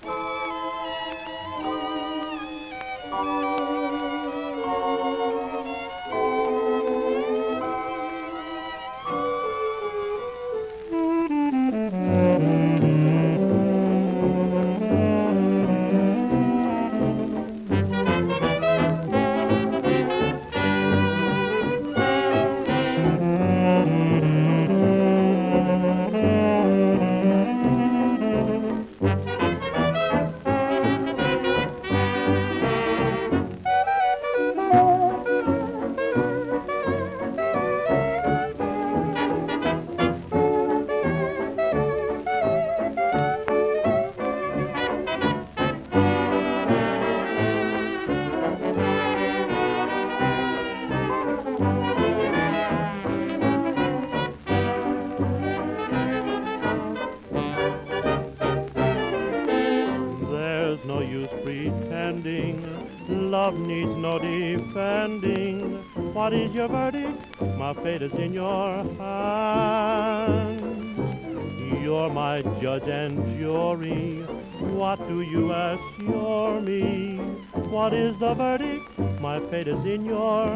There's no use pretending, love needs no defending. What is your verdict? My fate is in your hands. You're my judge and jury. What do you assure me? What is the verdict? My fate is in your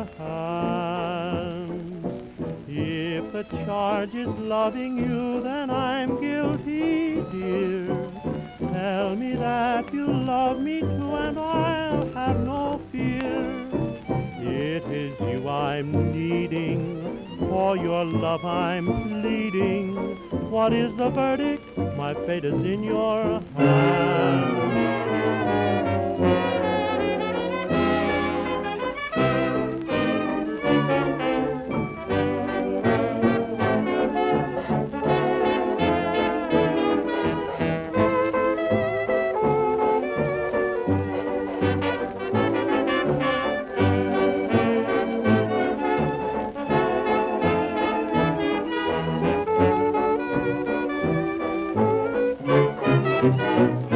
hands. If the charge is loving you, then I'm guilty, dear. Tell me that you love me too, and I'll have no fear. It is you I'm needing, for your love I'm pleading. What is the verdict? My fate is in your hands. Thank you.